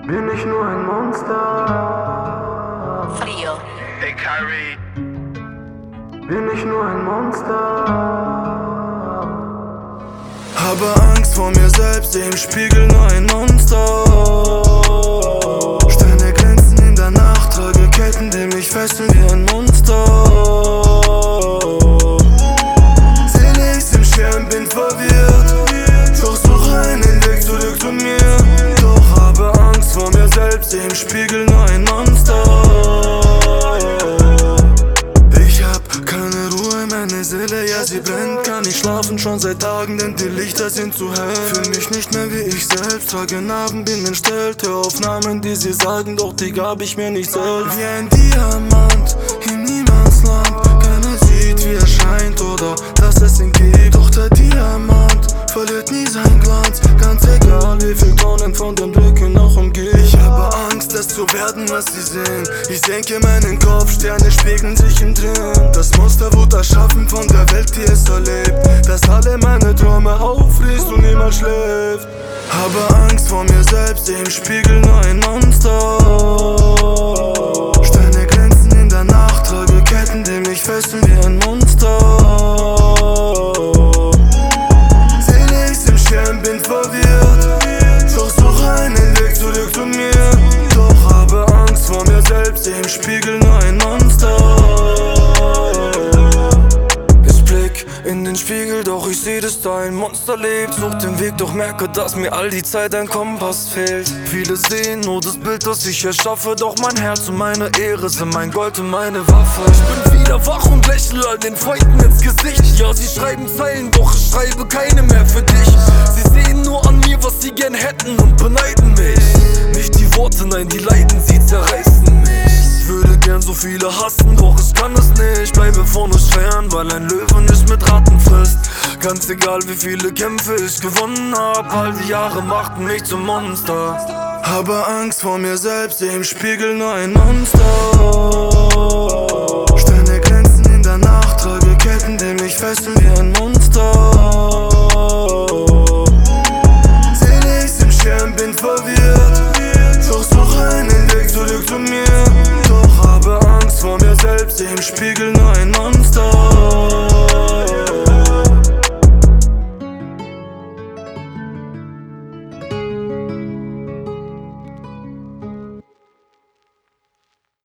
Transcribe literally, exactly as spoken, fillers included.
Bin ich nur ein Monster? Frio. Hey Kyrie. Bin ich nur ein Monster? Habe Angst vor mir selbst, seh im Spiegel nur ein Monster. Sterne glänzen in der Nacht, trage Ketten, die mich fesseln wie ein Monster. Sehe ich's im Schirm, bin verwirrt, doch suche einen Weg zurück zu mir. Doch habe Angst vor mir selbst, seh im Spiegel nur ein Monster. Ich hab keine Ruhe, meine Seele, ja sie brennt. Kann nicht schlafen schon seit Tagen, denn die Lichter sind zu hell. Fühl mich nicht mehr wie ich selbst, trage Narben, bin entstellt. Hör Aufnahmen, die sie sagen, doch die gab ich mir nicht selbst. Wie ein Diamant im Niemandsland, keiner sieht wie er scheint oder dass es ihn gibt. Doch der Diamant verliert nie seinen Glanz, ganz egal wie viel Tonnen von dem Glück noch umgeht. Ich habe Angst, es zu werden, was sie sehen. Ich senke meinen Kopf, Sterne spiegeln sich im Drin. Das Monster wurde erschaffen von der Welt, die es erlebt, dass alle meine Träume auffließt und niemand schläft. Habe Angst vor mir selbst, seh im Spiegel nur ein Monster. Sterne glänzen in der Nacht, trage Ketten, die mich fesseln wie ein Monster. Sehe ich's im Schirm, bin verwirrt, doch suche einen Weg zurück zu mir. Doch habe Angst vor mir selbst, seh im Spiegel nur ein Monster. Ich blick in den Spiegel, doch ich seh, dass da ein Monster lebt. Such den Weg, doch merke, dass mir all die Zeit ein Kompass fehlt. Viele sehen nur das Bild, das ich erschaffe, doch mein Herz und meine Ehre sind mein Gold und meine Waffe. Ich bin wieder wach und lächle all den Freunden ins Gesicht. Ja, sie schreiben Zeilen, doch ich schreibe keine mehr für dich. Sie sehen nur an mir, was sie gern hätten und beneiden mich. Nicht die Worte, nein, die Leiden, sie zerreißen mich. Ich würde gern so viele hassen, doch ich kann es nicht. Bleibe von euch fern, weil ein Löwe nicht mit Ratten frisst. Ganz egal wie viele Kämpfe ich gewonnen hab, all die Jahre machten mich zum Monster. Habe Angst vor mir selbst, seh im Spiegel nur ein Monster. Sterne glänzen in der Nacht, trage Ketten, die mich fesseln wie ein Monster. Sehe ich's im Schirm, bin verwirrt, doch suche einen Weg zurück zu mir. Doch habe Angst vor mir selbst, seh im Spiegel nur ein Monster.